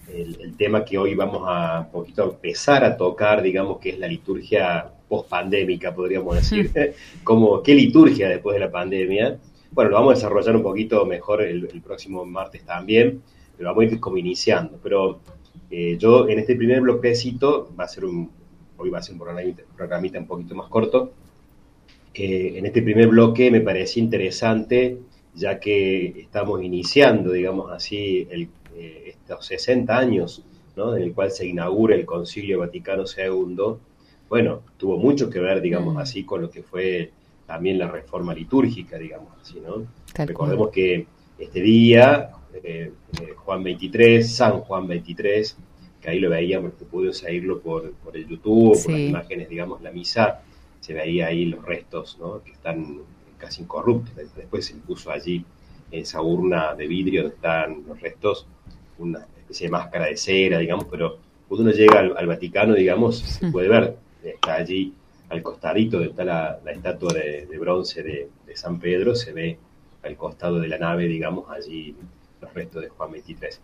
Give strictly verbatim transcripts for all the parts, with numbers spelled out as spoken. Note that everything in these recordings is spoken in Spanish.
el, el tema que hoy vamos a un poquito empezar a tocar, digamos, que es la liturgia post-pandémica, podríamos decir. Como, ¿qué liturgia después de la pandemia? Bueno, lo vamos a desarrollar un poquito mejor el, el próximo martes también, pero vamos a ir como iniciando. Pero eh, yo en este primer bloquecito, va a ser un, hoy va a ser un programita, programita un poquito más corto. Eh, en este primer bloque me parecía interesante, ya que estamos iniciando, digamos así, el, eh, estos sesenta años, ¿no?, en el cual se inaugura el Concilio Vaticano segundo. Bueno, tuvo mucho que ver, digamos Mm, así, con lo que fue también la reforma litúrgica, digamos así, ¿no? tal cual. Recordemos que este día, eh, eh, Juan veintitrés, San Juan veintitrés, que ahí lo veíamos, que pude seguirlo por, por el YouTube, por las Sí. imágenes, digamos, la misa, se veía ahí los restos, ¿no?, que están casi incorruptos. Después se puso allí esa urna de vidrio donde están los restos, una especie de máscara de cera, digamos, pero cuando uno llega al, al Vaticano, digamos, se Mm, puede ver, está allí al costadito donde está la, la estatua de, de bronce de, de San Pedro, se ve al costado de la nave, digamos, allí los restos de Juan veintitrés.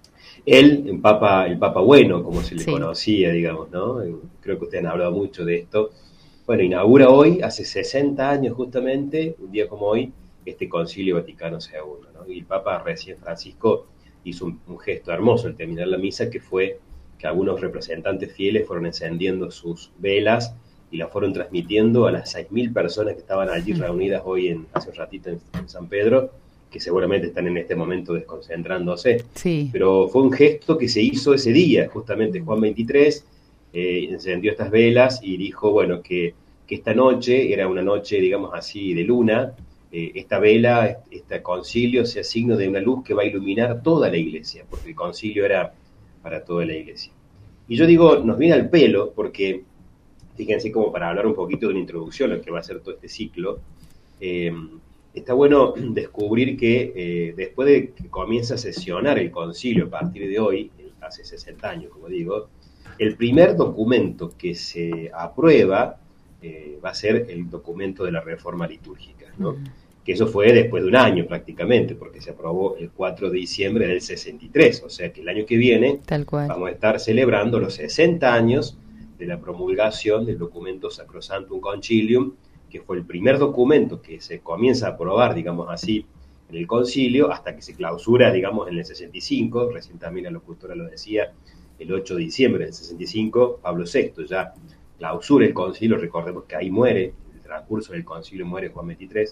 Él, el Papa, el Papa Bueno, como se le sí. conocía, digamos, ¿no? Creo que ustedes han hablado mucho de esto. Bueno, inaugura hoy, hace sesenta años justamente, un día como hoy, este Concilio Vaticano segundo, ¿no? Y el Papa recién Francisco hizo un, un gesto hermoso al terminar la misa, que fue que algunos representantes fieles fueron encendiendo sus velas y las fueron transmitiendo a las seis mil personas que estaban allí Mm, reunidas hoy, en, hace un ratito, en, en San Pedro, que seguramente están en este momento desconcentrándose. sí. Pero fue un gesto que se hizo ese día, justamente Juan veintitrés eh, encendió estas velas y dijo, bueno, que, que esta noche era una noche, digamos así, de luna, eh, esta vela, este concilio sea signo de una luz que va a iluminar toda la iglesia, porque el concilio era para toda la iglesia. Y yo digo, nos viene al pelo, porque fíjense, como para hablar un poquito de una introducción a lo que va a ser todo este ciclo, eh, está bueno descubrir que eh, después de que comienza a sesionar el concilio a partir de hoy, hace sesenta años, como digo, el primer documento que se aprueba eh, va a ser el documento de la reforma litúrgica, ¿no? Mm, Que eso fue después de un año prácticamente, porque se aprobó el cuatro de diciembre del sesenta y tres, o sea que el año que viene tal cual. vamos a estar celebrando los sesenta años de la promulgación del documento Sacrosanctum Concilium, que fue el primer documento que se comienza a aprobar, digamos así, en el concilio, hasta que se clausura, digamos, en el sesenta y cinco, recién también la locutora lo decía, el ocho de diciembre del sesenta y cinco, Pablo sexto ya clausura el concilio, recordemos que ahí muere, en el transcurso del concilio muere Juan veintitrés,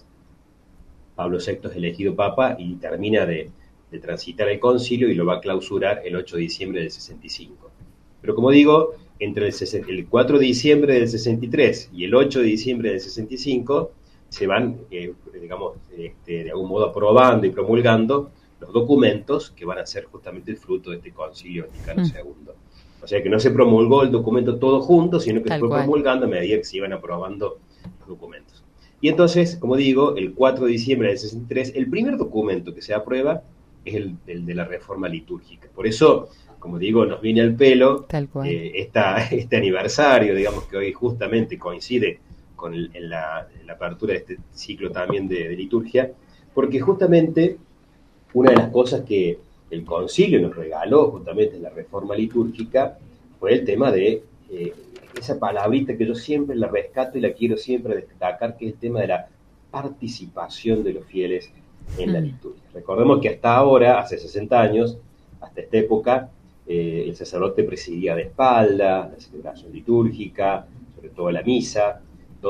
Pablo sexto es elegido papa y termina de, de transitar el concilio y lo va a clausurar el ocho de diciembre del sesenta y cinco. Pero como digo, entre el, el cuatro de diciembre del sesenta y tres y el ocho de diciembre del sesenta y cinco se van, eh, digamos, este, de algún modo aprobando y promulgando los documentos que van a ser justamente el fruto de este Concilio Vaticano Mm, segundo. O sea que no se promulgó el documento todo junto, sino que se tal fue cual. promulgando a medida que se iban aprobando los documentos. Y entonces, como digo, el cuatro de diciembre del sesenta y tres, el primer documento que se aprueba es el, el de la reforma litúrgica. Por eso, como digo, nos viene al pelo Tal cual. eh, esta, este aniversario, digamos que hoy justamente coincide con el, en la, en la apertura de este ciclo también de, de liturgia, porque justamente una de las cosas que el concilio nos regaló justamente en la reforma litúrgica fue el tema de eh, esa palabrita que yo siempre la rescato y la quiero siempre destacar, que es el tema de la participación de los fieles en la Mm, liturgia. Recordemos que hasta ahora, hace sesenta años, hasta esta época, eh, el sacerdote presidía de espalda la celebración litúrgica, sobre todo la misa,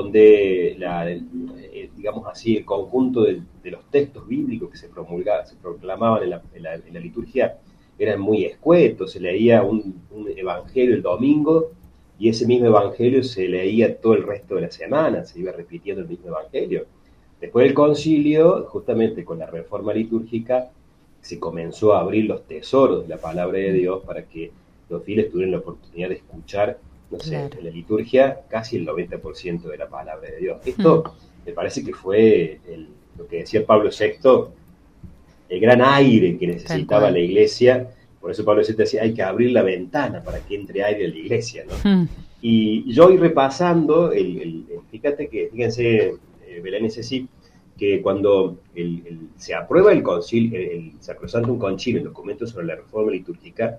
donde la, eh, digamos así, el conjunto de, de, los textos bíblicos que se promulgaban, se proclamaban en la, en la, en la liturgia eran muy escuetos, se leía un, un evangelio el domingo y ese mismo evangelio se leía todo el resto de la semana, se iba repitiendo el mismo evangelio. Después del concilio, justamente con la reforma litúrgica, se comenzó a abrir los tesoros de la palabra de mm, Dios para que los fieles tuvieran la oportunidad de escuchar, no sé, claro. en la liturgia casi el noventa por ciento de la palabra de Dios. Mm, Esto me parece que fue el, lo que decía Pablo sexto, el gran aire que tal necesitaba cual. la iglesia. Por eso Pablo sexto decía, hay que abrir la ventana para que entre aire en la iglesia, ¿no? Mm, Y yo voy repasando, el, el, el, fíjate que, fíjense, eh, Belén y Ceci, que cuando el, el, se aprueba el concilio, el, el Sacrosanctum Concilium, el documento sobre la reforma litúrgica,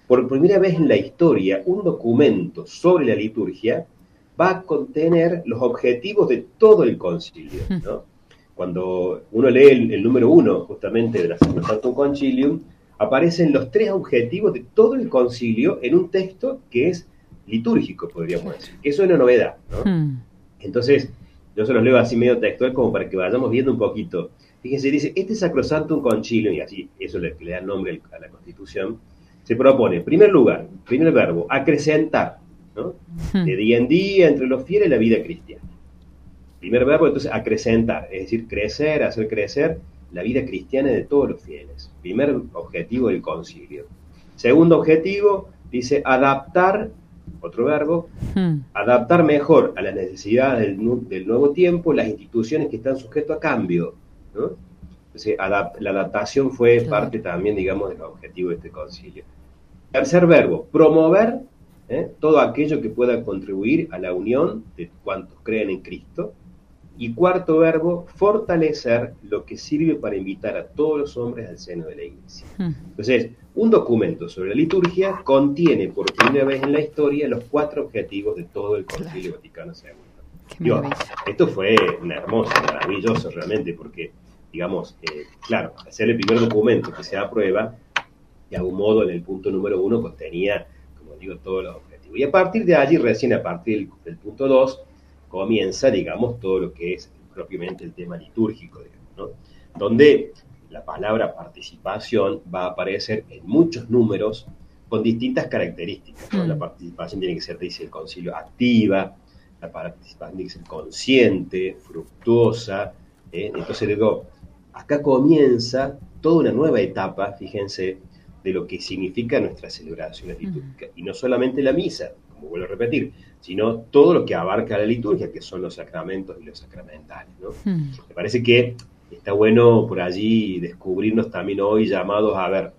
por primera vez en la historia, un documento sobre la liturgia va a contener los objetivos de todo el concilio, ¿no? Cuando uno lee el, el número uno, justamente, de la Sacrosanctum Concilium, aparecen los tres objetivos de todo el concilio en un texto que es litúrgico, podríamos decir. Eso es una novedad, ¿no? Hmm. Entonces, yo se los leo así medio textual como para que vayamos viendo un poquito. Fíjense, dice, este Sacrosanctum Concilium, y así, eso es lo que le da nombre a la Constitución, se propone, en primer lugar, primer verbo, acrecentar, ¿no? Hmm. De día en día entre los fieles la vida cristiana. Primer verbo, entonces, acrecentar, es decir, crecer, hacer crecer la vida cristiana de todos los fieles. Primer objetivo del concilio. Segundo objetivo, dice, adaptar, otro verbo, hmm. adaptar mejor a las necesidades del, del nuevo tiempo las instituciones que están sujetas a cambio, ¿no? Entonces, adap- la adaptación fue claro. parte también, digamos, del objetivo de este concilio. Tercer verbo, promover ¿eh? todo aquello que pueda contribuir a la unión de cuantos creen en Cristo. Y cuarto verbo, fortalecer lo que sirve para invitar a todos los hombres al seno de la Iglesia. Hmm. Entonces, un documento sobre la liturgia contiene por primera vez en la historia los cuatro objetivos de todo el Concilio claro. Vaticano segundo. Dios, esto fue una hermosa, maravilloso realmente, porque, digamos, eh, claro, al ser el primer documento que se aprueba, de algún modo en el punto número uno contenía, como digo, todos los objetivos. Y a partir de allí, recién a partir del, del punto dos, comienza, digamos, todo lo que es propiamente el tema litúrgico, digamos, ¿no? Donde la palabra participación va a aparecer en muchos números con distintas características, ¿no? Mm. La participación tiene que ser, dice el concilio, activa, la participación tiene que ser consciente, fructuosa, ¿eh? Entonces digo, acá comienza toda una nueva etapa, fíjense, de lo que significa nuestra celebración litúrgica, mm. y no solamente la misa, como vuelvo a repetir, sino todo lo que abarca la liturgia, que son los sacramentos y los sacramentales, ¿no? Hmm. Me parece que está bueno por allí descubrirnos también hoy llamados a ver,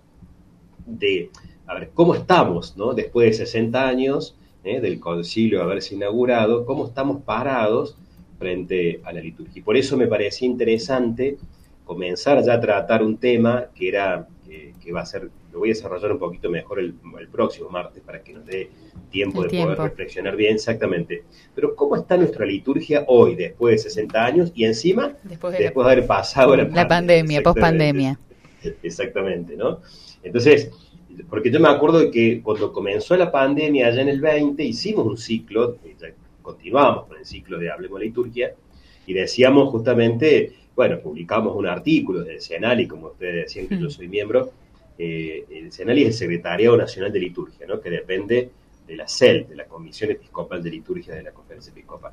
de, a ver cómo estamos, ¿no? Después de sesenta años ¿eh? del concilio haberse inaugurado, cómo estamos parados frente a la liturgia. Y por eso me parecía interesante comenzar ya a tratar un tema que era, eh, que va a ser, lo voy a desarrollar un poquito mejor el, el próximo martes para que nos dé tiempo el de tiempo. Poder reflexionar bien exactamente. Pero ¿cómo está nuestra liturgia hoy, después de sesenta años, y encima, después de, después la, de haber pasado la, la pandemia, post-pandemia? Exactamente, ¿no? Entonces, porque yo me acuerdo de que cuando comenzó la pandemia allá en el veinte, hicimos un ciclo, ya continuamos con el ciclo de Hablemos Liturgia, y decíamos justamente, bueno, publicamos un artículo del CENALI, como ustedes decían que mm. yo soy miembro. Eh, el CENALI es el Secretariado Nacional de Liturgia, ¿no? Que depende de la C E L, de la Comisión Episcopal de Liturgia de la Conferencia Episcopal.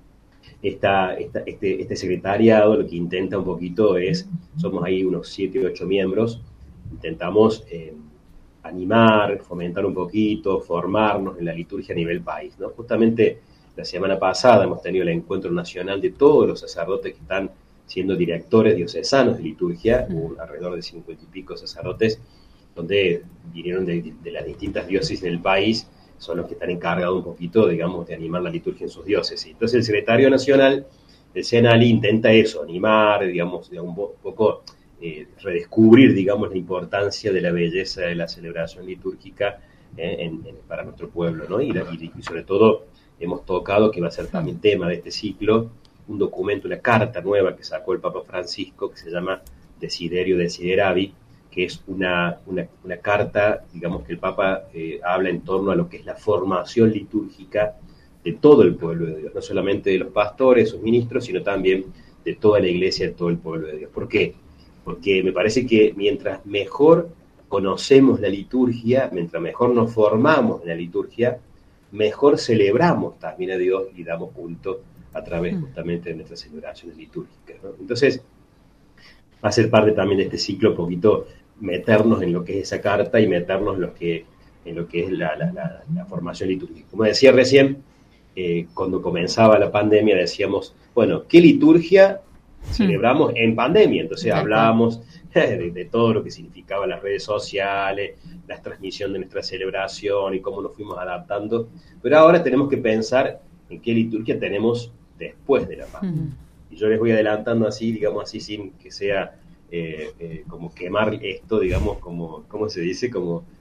Esta, esta, este, este secretariado lo que intenta un poquito es, somos ahí unos siete u ocho miembros, intentamos eh, animar, fomentar un poquito, formarnos en la liturgia a nivel país, ¿no? Justamente la semana pasada hemos tenido el encuentro nacional de todos los sacerdotes que están siendo directores diocesanos de liturgia, hubo alrededor de cincuenta y pico sacerdotes, donde vinieron de, de las distintas diócesis del país, son los que están encargados un poquito, digamos, de animar la liturgia en sus diócesis. Entonces el secretario nacional del CENALI intenta eso, animar, digamos, de un poco eh, redescubrir, digamos, la importancia de la belleza de la celebración litúrgica eh, en, en, para nuestro pueblo, ¿no? Y, y, y sobre todo hemos tocado, que va a ser también tema de este ciclo, un documento, una carta nueva que sacó el Papa Francisco, que se llama Desiderio Desideravi, que es una, una, una carta, digamos, que el Papa eh, habla en torno a lo que es la formación litúrgica de todo el pueblo de Dios, no solamente de los pastores, sus ministros, sino también de toda la iglesia, de todo el pueblo de Dios. ¿Por qué? Porque me parece que mientras mejor conocemos la liturgia, mientras mejor nos formamos en la liturgia, mejor celebramos también a Dios y damos culto a través justamente de nuestras celebraciones litúrgicas, ¿no? Entonces, va a ser parte también de este ciclo, un poquito meternos en lo que es esa carta y meternos en lo que, en lo que es la, la, la, la formación litúrgica. Como decía recién, eh, cuando comenzaba la pandemia decíamos, bueno, ¿qué liturgia celebramos en pandemia? Entonces hablábamos de, de todo lo que significaban las redes sociales, la transmisión de nuestra celebración y cómo nos fuimos adaptando. Pero ahora tenemos que pensar en qué liturgia tenemos después de la pandemia. Uh-huh. Y yo les voy adelantando así, digamos así, sin que sea eh, eh, como quemar esto, digamos, como, ¿cómo se dice? Como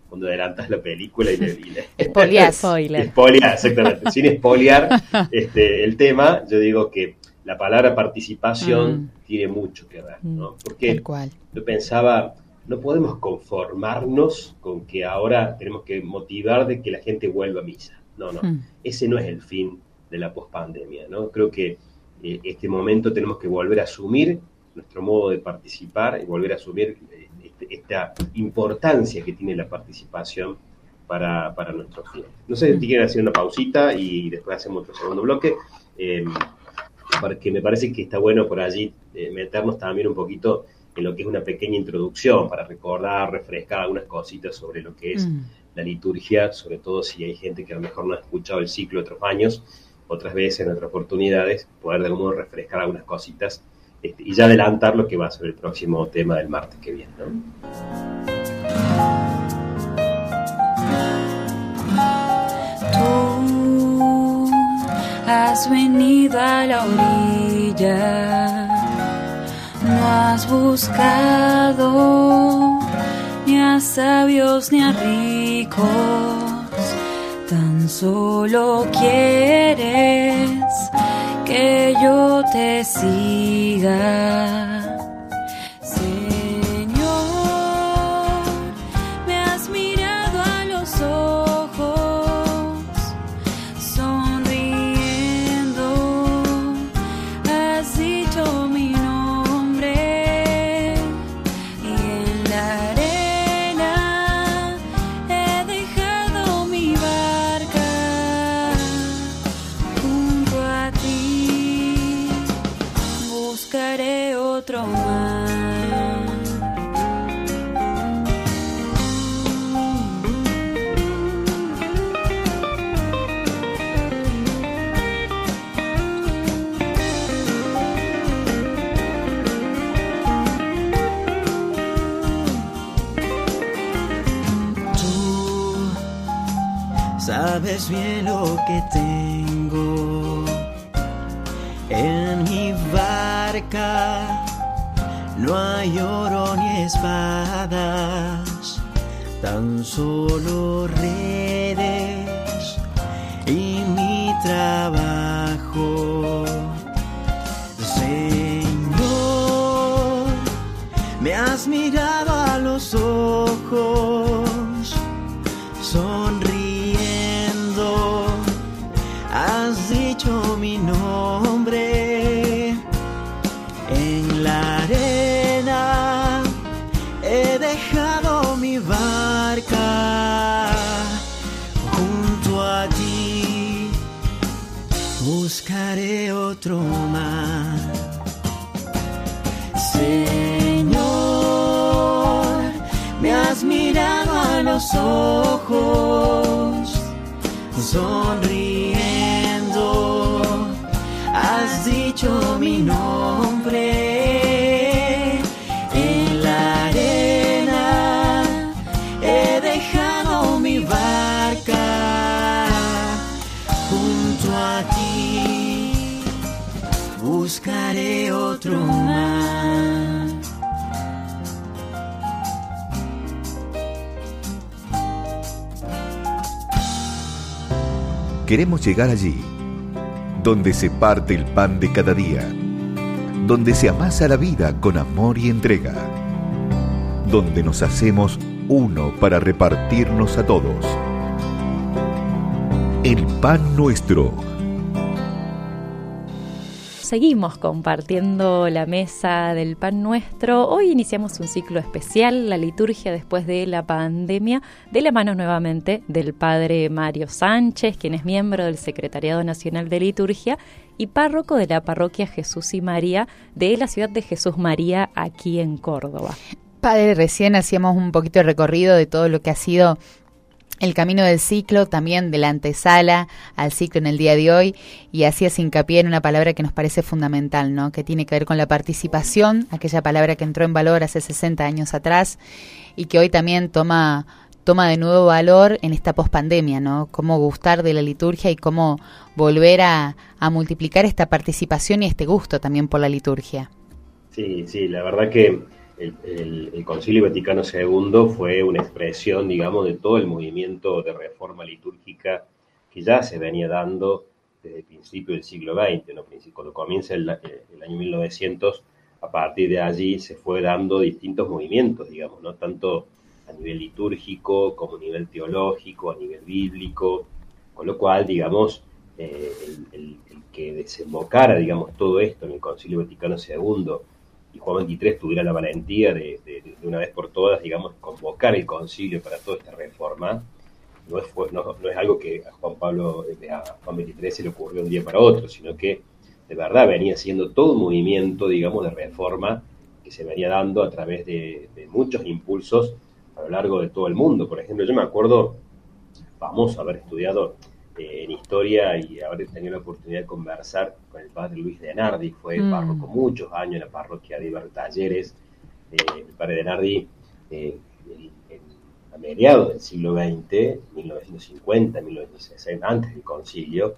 cuando adelantas la película y le... Y le Espoliar. Spoiler. Espoliar, exactamente. Sin espoliar este, el tema, yo digo que la palabra participación mm. tiene mucho que ver, ¿no? Porque Tal cual. yo pensaba, no podemos conformarnos con que ahora tenemos que motivar de que la gente vuelva a misa. No, no, mm. ese no es el fin de la pospandemia, ¿no? Creo que eh, este momento tenemos que volver a asumir nuestro modo de participar y volver a asumir eh, este, esta importancia que tiene la participación para, para nuestros fieles. No sé si quieren hacer una pausita y después hacemos otro segundo bloque, eh, porque me parece que está bueno por allí eh, meternos también un poquito en lo que es una pequeña introducción para recordar, refrescar algunas cositas sobre lo que es mm. la liturgia, sobre todo si hay gente que a lo mejor no ha escuchado el ciclo otros años, otras veces, en otras oportunidades, poder de algún modo refrescar algunas cositas este, y ya adelantar lo que va a ser el próximo tema del martes que viene, ¿no? Tú has venido a la orilla, no has buscado ni a sabios ni a ricos, tan solo quieres que yo te siga. Señor, me has mirado a los ojos, sonriendo, has dicho mi nombre, y en la arena he dejado mi barca. Junto a ti buscaré otro mar. Tú sabes bien lo que tengo en mi barca. No hay oro ni espadas, tan solo redes y mi trabajo. Señor, me has mirado a los ojos, sonriendo, has dicho mi nombre. En la arena he dejado mi barca, junto a ti buscaré otro mar. Señor, me has mirado a los ojos, sonriendo, has dicho mi nombre. En la arena he dejado mi barca, junto a ti buscaré otro mar. Queremos llegar allí, donde se parte el pan de cada día, donde se amasa la vida con amor y entrega, donde nos hacemos uno para repartirnos a todos. El pan nuestro. Seguimos compartiendo la mesa del pan nuestro. Hoy iniciamos un ciclo especial, la liturgia después de la pandemia, de la mano nuevamente del padre Mario Sánchez, quien es miembro del Secretariado Nacional de Liturgia y párroco de la parroquia Jesús y María de la ciudad de Jesús María, aquí en Córdoba. Padre, recién hacíamos un poquito de recorrido de todo lo que ha sido el camino del ciclo, también de la antesala al ciclo en el día de hoy, y hacías hincapié en una palabra que nos parece fundamental, ¿no? Que tiene que ver con la participación, aquella palabra que entró en valor hace sesenta años atrás y que hoy también toma toma de nuevo valor en esta pospandemia, ¿no? Cómo gustar de la liturgia y cómo volver a, a multiplicar esta participación y este gusto también por la liturgia. Sí, sí, la verdad que el, el, el Concilio Vaticano segundo fue una expresión, digamos, de todo el movimiento de reforma litúrgica que ya se venía dando desde el principio del siglo veinte, ¿no? Cuando comienza el, el año mil novecientos, a partir de allí se fue dando distintos movimientos, digamos, ¿no? Tanto a nivel litúrgico como a nivel teológico, a nivel bíblico, con lo cual, digamos, eh, el, el, el que desembocara, digamos, todo esto en el Concilio Vaticano segundo y Juan veintitrés tuviera la valentía de, de, de una vez por todas, digamos, convocar el concilio para toda esta reforma, no es, no, no es algo que a Juan Pablo, a Juan veintitrés se le ocurrió de un día para otro, sino que de verdad venía siendo todo un movimiento, digamos, de reforma que se venía dando a través de, de muchos impulsos a lo largo de todo el mundo. Por ejemplo, yo me acuerdo, famoso haber estudiado eh, en historia y haber tenido la oportunidad de conversar con el padre Luis de Nardi, fue mm. párroco muchos años en la parroquia de Iber Talleres. Eh, el padre de Nardi, eh, el, el, a mediados del siglo veinte, mil novecientos cincuenta, mil novecientos sesenta, antes del concilio,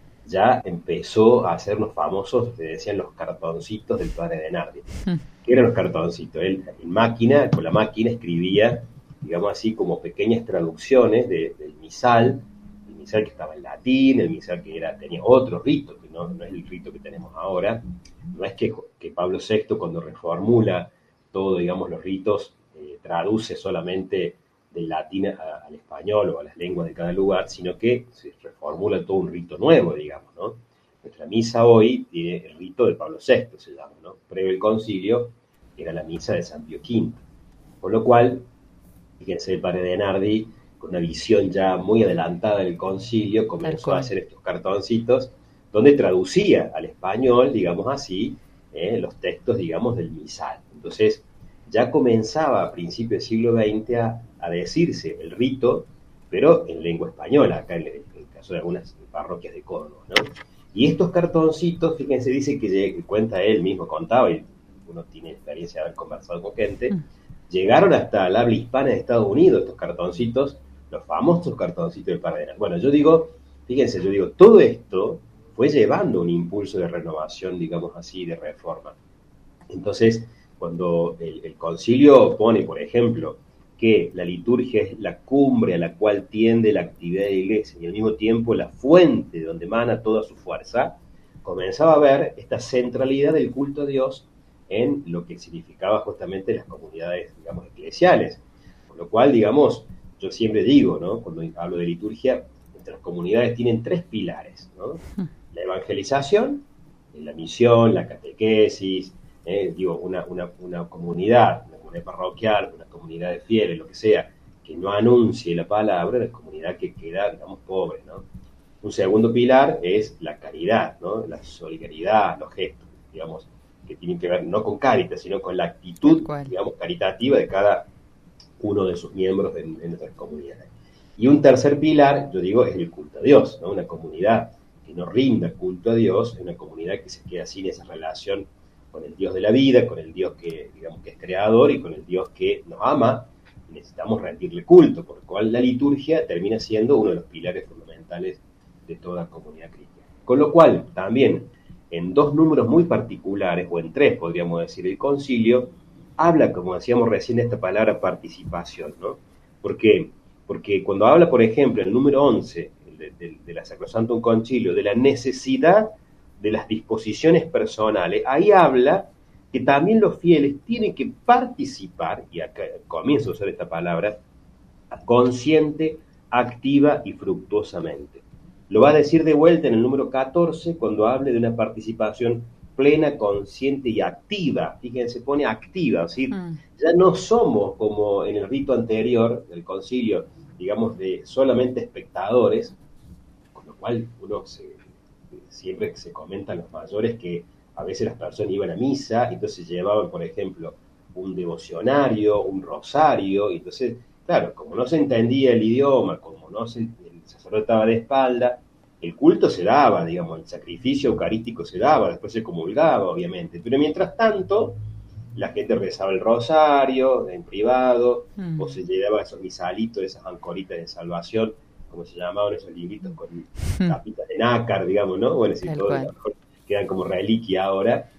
ya empezó a hacernos famosos, se decían los cartoncitos del padre de Nardi. Mm. ¿Qué eran los cartoncitos? Él en máquina, con la máquina escribía, digamos así, como pequeñas traducciones de, del misal, el misal que estaba en latín, el misal que era, tenía otro rito, que no, no es el rito que tenemos ahora. No es que, que Pablo sexto, cuando reformula todo, digamos, los ritos, eh, traduce solamente del latín a, al español o a las lenguas de cada lugar, sino que se reformula todo un rito nuevo, digamos, ¿no? Nuestra misa hoy tiene el rito de Pablo sexto, se llama, ¿no? Previo al concilio era la misa de San Pío quinto. Por lo cual, fíjense, el padre de Nardi, con una visión ya muy adelantada del concilio, comenzó a hacer estos cartoncitos, donde traducía al español, digamos así, eh, los textos, digamos, del misal. Entonces, ya comenzaba a principios del siglo veinte a, a decirse el rito, pero en lengua española, acá en el, en el caso de algunas parroquias de Córdoba, ¿no? Y estos cartoncitos, fíjense, dice que, que cuenta él mismo, contaba, y uno tiene experiencia de haber conversado con gente, mm. llegaron hasta el habla hispana de Estados Unidos, estos cartoncitos, los famosos cartoncitos del padre de Nardi. Bueno, yo digo, fíjense, yo digo, todo esto fue llevando un impulso de renovación, digamos así, de reforma. Entonces, cuando el, el concilio pone, por ejemplo, que la liturgia es la cumbre a la cual tiende la actividad de la iglesia y al mismo tiempo la fuente de donde emana toda su fuerza, comenzaba a ver esta centralidad del culto a Dios en lo que significaba justamente las comunidades, digamos, eclesiales. Por lo cual, digamos, yo siempre digo, ¿no? Cuando hablo de liturgia, entre las comunidades tienen tres pilares, ¿no? La evangelización, la misión, la catequesis, eh, digo, una, una, una comunidad, una comunidad parroquial, una comunidad de fieles, lo que sea, que no anuncie la palabra, la comunidad que queda, digamos, pobre, ¿no? Un segundo pilar es la caridad, ¿no? La solidaridad, los gestos, digamos, que tienen que ver no con Cáritas, sino con la actitud, digamos, caritativa de cada uno de sus miembros en, en nuestras comunidades. Y un tercer pilar, yo digo, es el culto a Dios, ¿no? Una comunidad que no rinda culto a Dios, es una comunidad que se queda sin esa relación con el Dios de la vida, con el Dios que, digamos, que es creador y con el Dios que nos ama, y necesitamos rendirle culto, por lo cual la liturgia termina siendo uno de los pilares fundamentales de toda comunidad cristiana. Con lo cual, también, en dos números muy particulares, o en tres, podríamos decir, el concilio habla, como decíamos recién, de esta palabra participación, ¿no? ¿Por qué? Porque cuando habla, por ejemplo, el número once de, de, de la Sacrosantum Concilio, de la necesidad de las disposiciones personales, ahí habla que también los fieles tienen que participar, y acá comienzo a usar esta palabra, consciente, activa y fructuosamente. Lo va a decir de vuelta en el número catorce, cuando hable de una participación plena, consciente y activa. Fíjense, pone activa, ¿sí? Mm. Ya no somos como en el rito anterior del concilio, digamos, de solamente espectadores, con lo cual uno se, siempre se comentan los mayores que a veces las personas iban a misa, y entonces llevaban, por ejemplo, un devocionario, un rosario, y entonces, claro, como no se entendía el idioma, como no se, el sacerdote estaba de espalda, el culto se daba, digamos, el sacrificio eucarístico se daba, después se comulgaba, obviamente, pero mientras tanto, la gente rezaba el rosario en privado, mm. o se llevaba esos misalitos, esas ancoritas de salvación, como se llamaban esos libritos con mm. tapitas de nácar, digamos, ¿no? Bueno, si todo, quedan como reliquia ahora.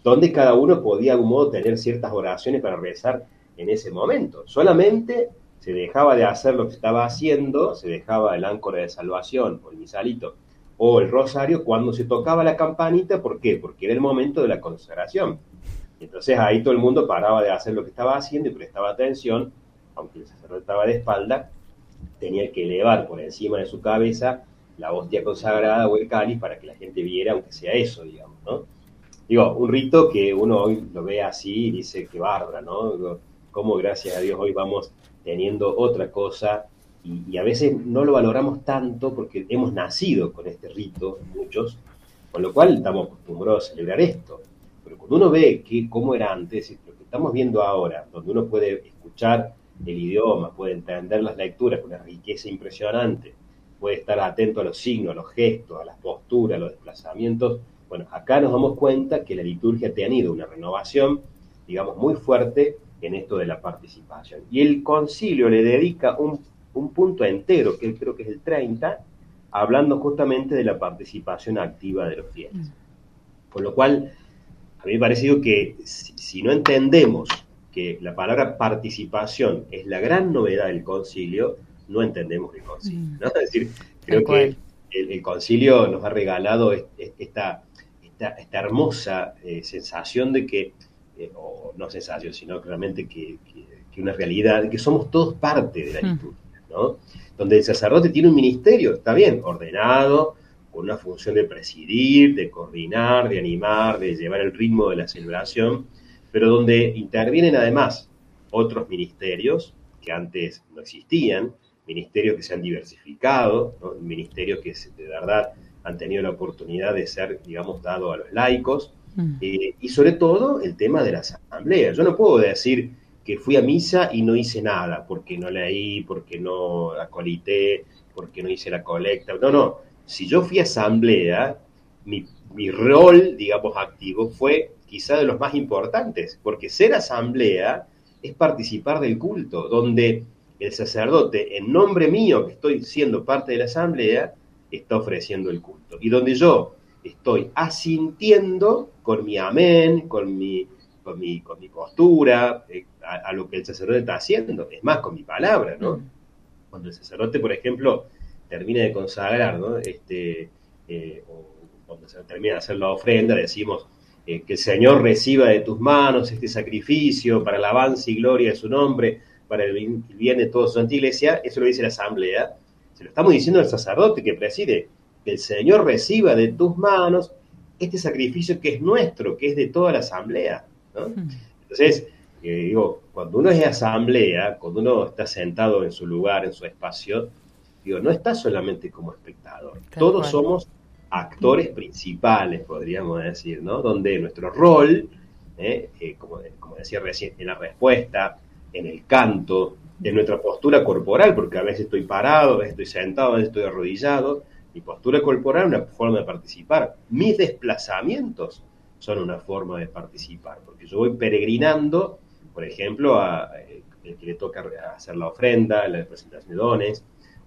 donde cada uno podía de algún modo tener ciertas oraciones para rezar en ese momento. Solamente se dejaba de hacer lo que estaba haciendo, se dejaba el áncora de salvación, o el misalito, o el rosario, cuando se tocaba la campanita. ¿Por qué? Porque era el momento de la consagración. Entonces ahí todo el mundo paraba de hacer lo que estaba haciendo y prestaba atención, aunque el sacerdote estaba de espalda, tenía que elevar por encima de su cabeza la hostia consagrada o el cáliz para que la gente viera, aunque sea eso, digamos, ¿no? Digo, un rito que uno hoy lo ve así y dice que bárbaro, ¿no? Digo, cómo gracias a Dios hoy vamos teniendo otra cosa, y, y a veces no lo valoramos tanto porque hemos nacido con este rito, muchos, con lo cual estamos acostumbrados a celebrar esto. Pero cuando uno ve que cómo era antes, lo que estamos viendo ahora, donde uno puede escuchar el idioma, puede entender las lecturas con una riqueza impresionante, puede estar atento a los signos, a los gestos, a las posturas, a los desplazamientos. Bueno, acá nos damos cuenta que la liturgia ha tenido una renovación, digamos, muy fuerte en esto de la participación. Y el concilio le dedica un, un punto entero, que creo que es el treinta, hablando justamente de la participación activa de los fieles. Con lo cual, a mí me ha parecido que si, si no entendemos que la palabra participación es la gran novedad del concilio, no entendemos el concilio, ¿no? Es decir, creo que el, el concilio nos ha regalado esta, esta, esta hermosa eh, sensación de que, eh, o no sensación, sino realmente que, que, que una realidad, que somos todos parte de la liturgia, ¿no? Donde el sacerdote tiene un ministerio, está bien, ordenado, con una función de presidir, de coordinar, de animar, de llevar el ritmo de la celebración, pero donde intervienen además otros ministerios que antes no existían, ministerios que se han diversificado, ¿no? Ministerios que de verdad han tenido la oportunidad de ser, digamos, dados a los laicos, mm. eh, y sobre todo el tema de la asamblea. Yo no puedo decir que fui a misa y no hice nada, porque no leí, porque no acolité, porque no hice la colecta. No, no. Si yo fui a asamblea, mi, mi rol, digamos, activo fue quizá de los más importantes, porque ser asamblea es participar del culto, donde el sacerdote, en nombre mío, que estoy siendo parte de la asamblea, está ofreciendo el culto. Y donde yo estoy asintiendo con mi amén, con mi, con mi, con mi postura, eh, a, a lo que el sacerdote está haciendo, es más, con mi palabra, ¿no? Cuando el sacerdote, por ejemplo, termina de consagrar, ¿no? Este, eh, o cuando se termina de hacer la ofrenda, decimos eh, que el Señor reciba de tus manos este sacrificio para alabanza y gloria de su nombre, para el bien de toda su santa iglesia. Eso lo dice la asamblea. Se lo estamos diciendo al sacerdote que preside, que el Señor reciba de tus manos este sacrificio que es nuestro, que es de toda la asamblea, ¿no? Entonces, eh, digo, cuando uno es asamblea, cuando uno está sentado en su lugar, en su espacio, digo, no está solamente como espectador. Tal Todos cual. Somos actores principales, podríamos decir, ¿no? Donde nuestro rol, eh, eh, como, como decía recién, en la respuesta, en el canto, en nuestra postura corporal, porque a veces estoy parado, a veces estoy sentado, a veces estoy arrodillado. Mi postura corporal es una forma de participar. Mis desplazamientos son una forma de participar, porque yo voy peregrinando, por ejemplo, a, a el que le toca hacer la ofrenda, la presentación de dones,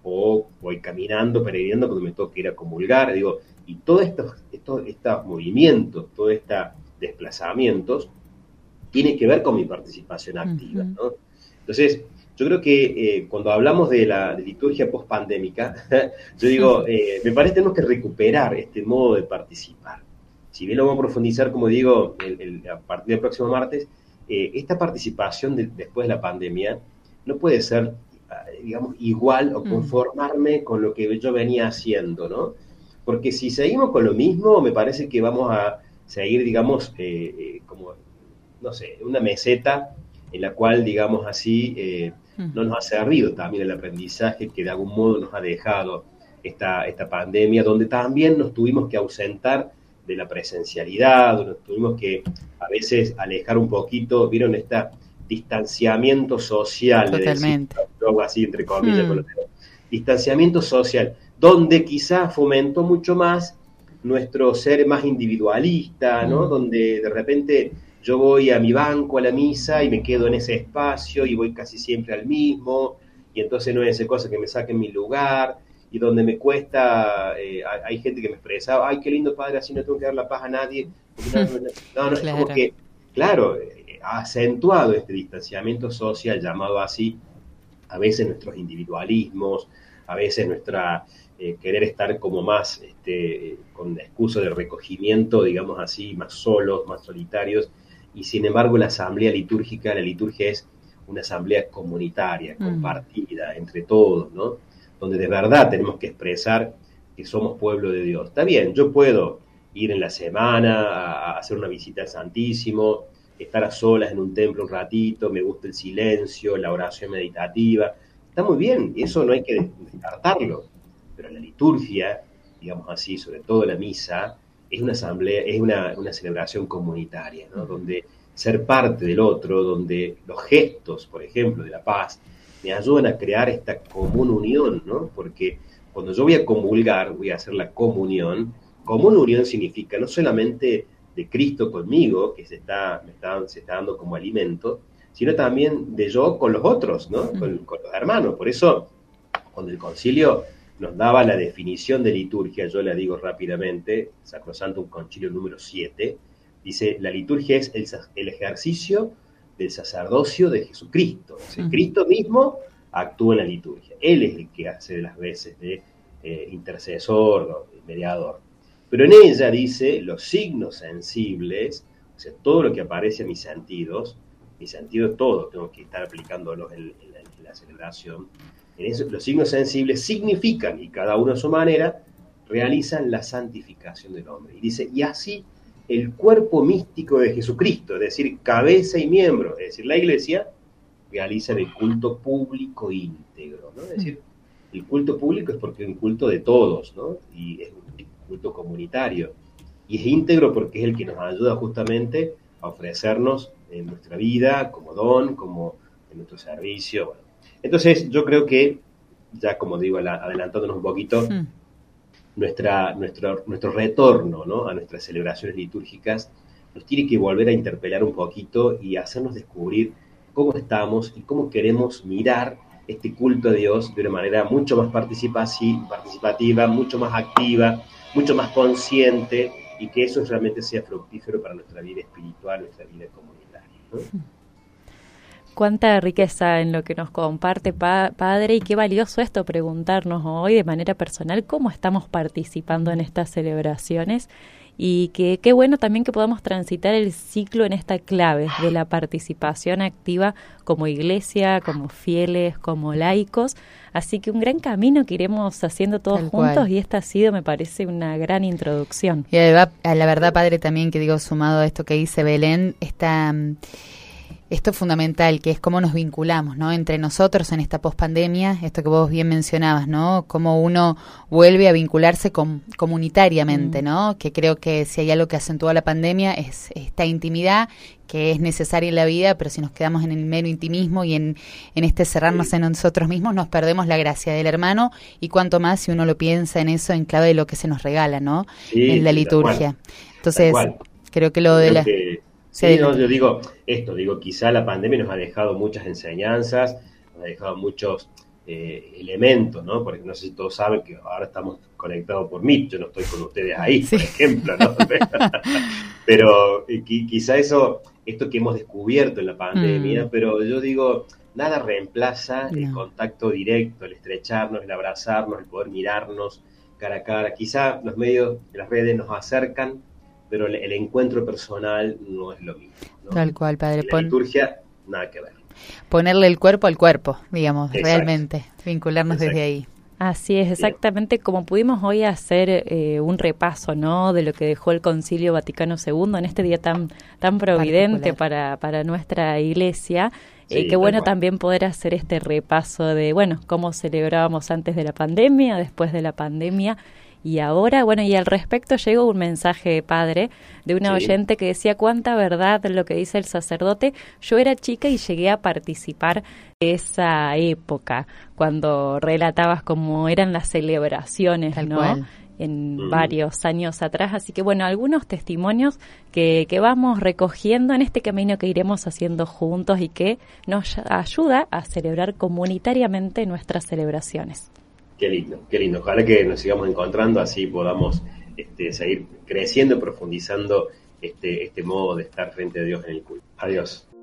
o voy caminando, peregrinando cuando me toca ir a comulgar, digo, y todos estos, estos, estos movimientos, todos estos desplazamientos, tienen que ver con mi participación activa, ¿no? Entonces, yo creo que eh, cuando hablamos de la de liturgia post-pandémica, yo digo, eh, me parece que tenemos que recuperar este modo de participar. Si bien lo vamos a profundizar, como digo, el, el, a partir del próximo martes, eh, esta participación de, después de la pandemia no puede ser, digamos, igual o conformarme con lo que yo venía haciendo, ¿no? Porque si seguimos con lo mismo, me parece que vamos a seguir, digamos, eh, eh, como, no sé, una meseta en la cual, digamos así, eh, no nos ha servido también el aprendizaje que de algún modo nos ha dejado esta, esta pandemia, donde también nos tuvimos que ausentar de la presencialidad, donde nos tuvimos que a veces alejar un poquito, ¿vieron esta distanciamiento social? Totalmente. Algo así, entre comillas, Hmm. con los dedos. Distanciamiento social, donde quizás fomentó mucho más nuestro ser más individualista, ¿no? Hmm. Donde de repente yo voy a mi banco, a la misa, y me quedo en ese espacio, y voy casi siempre al mismo, y entonces no es esa cosa que me saquen mi lugar, y donde me cuesta, eh, hay, hay gente que me expresa, ay, qué lindo padre, así no tengo que dar la paz a nadie. No, no, no, no, no Claro. es como que, claro, eh, ha acentuado este distanciamiento social, llamado así, a veces nuestros individualismos, a veces nuestra eh, querer estar como más, este, con la excusa de recogimiento, digamos así, más solos, más solitarios, y sin embargo la asamblea litúrgica, la liturgia es una asamblea comunitaria, Mm. compartida entre todos, ¿no? Donde de verdad tenemos que expresar que somos pueblo de Dios. Está bien, yo puedo ir en la semana a, a hacer una visita al Santísimo, estar a solas en un templo un ratito, me gusta el silencio, la oración meditativa, está muy bien, eso no hay que descartarlo, pero la liturgia, digamos así, sobre todo la misa, es una asamblea, es una, una celebración comunitaria, ¿no? Donde ser parte del otro, donde los gestos, por ejemplo, de la paz, me ayudan a crear esta común unión, ¿no? Porque cuando yo voy a comulgar, voy a hacer la comunión, común unión significa no solamente de Cristo conmigo, que se está, me está, se está dando como alimento, sino también de yo con los otros, ¿no? Con, con los hermanos. Por eso, cuando el concilio nos daba la definición de liturgia, yo la digo rápidamente, Sacrosanctum Concilio número siete, dice, la liturgia es el, el ejercicio del sacerdocio de Jesucristo. O sea, uh-huh. Cristo mismo actúa en la liturgia. Él es el que hace las veces de eh, intercesor, de mediador. Pero en ella dice los signos sensibles, o sea, todo lo que aparece a mis sentidos, mis sentidos todos, tengo que estar aplicándolos en, en, la, en la celebración. En eso, los signos sensibles significan, y cada uno a su manera, realizan la santificación del hombre. Y dice, y así el cuerpo místico de Jesucristo, es decir, cabeza y miembro, es decir, la Iglesia, realiza el culto público íntegro, ¿no? Es decir, el culto público es porque es un culto de todos, ¿no? Y es un culto comunitario. Y es íntegro porque es el que nos ayuda justamente a ofrecernos en nuestra vida como don, como en nuestro servicio. Bueno. Entonces, yo creo que, ya como digo, adelantándonos un poquito, sí. nuestra, nuestro, nuestro retorno, ¿no? A nuestras celebraciones litúrgicas nos tiene que volver a interpelar un poquito y hacernos descubrir cómo estamos y cómo queremos mirar este culto a Dios de una manera mucho más participativa, mucho más activa, mucho más consciente, y que eso realmente sea fructífero para nuestra vida espiritual, nuestra vida comunitaria, ¿no? Cuánta riqueza en lo que nos comparte, pa- Padre, y qué valioso esto preguntarnos hoy de manera personal cómo estamos participando en estas celebraciones, y que qué bueno también que podamos transitar el ciclo en esta clave de la participación activa como iglesia, como fieles, como laicos. Así que un gran camino que iremos haciendo todos Tal juntos cual. Y esta ha sido, me parece, una gran introducción. Y la verdad, Padre, también que digo, sumado a esto que dice Belén, esta... esto es fundamental, que es cómo nos vinculamos, ¿no? Entre nosotros en esta pospandemia, esto que vos bien mencionabas, ¿no? Cómo uno vuelve a vincularse com- comunitariamente, mm. ¿no? Que creo que si hay algo que acentúa la pandemia es esta intimidad que es necesaria en la vida, pero si nos quedamos en el mero intimismo y en, en este cerrarnos sí. en nosotros mismos, nos perdemos la gracia del hermano, y cuanto más si uno lo piensa en eso, en clave de lo que se nos regala, ¿no? Sí, en la sí, liturgia. Entonces, creo que lo de la... Que... Sí, no, yo digo esto, digo, quizá la pandemia nos ha dejado muchas enseñanzas, nos ha dejado muchos eh, elementos, ¿no? Porque no sé si todos saben que ahora estamos conectados por Meet, yo no estoy con ustedes ahí, sí. por ejemplo, ¿no? Pero eh, quizá eso, esto que hemos descubierto en la pandemia, mm. pero yo digo, nada reemplaza no. el contacto directo, el estrecharnos, el abrazarnos, el poder mirarnos cara a cara. Quizá los medios de las redes nos acercan, pero el, el encuentro personal no es lo mismo, ¿no? Tal cual, Padre. La liturgia, nada que ver. Ponerle el cuerpo al cuerpo, digamos, Exacto. realmente, vincularnos Exacto. desde ahí. Así es, exactamente como pudimos hoy hacer eh, un repaso, ¿no?, de lo que dejó el Concilio Vaticano segundo en este día tan tan providente para, para nuestra Iglesia. Sí, eh, qué bueno cual. También poder hacer este repaso de, bueno, cómo celebrábamos antes de la pandemia, después de la pandemia. Y ahora, bueno, y al respecto llegó un mensaje, Padre, de una sí. oyente que decía cuánta verdad lo que dice el sacerdote. Yo era chica y llegué a participar de esa época, cuando relatabas cómo eran las celebraciones, Tal ¿no? Cual. En mm. varios años atrás. Así que, bueno, algunos testimonios que, que vamos recogiendo en este camino que iremos haciendo juntos y que nos ayuda a celebrar comunitariamente nuestras celebraciones. Qué lindo, qué lindo. Ojalá que nos sigamos encontrando, así podamos este, seguir creciendo, profundizando este, este modo de estar frente a Dios en el culto. Adiós.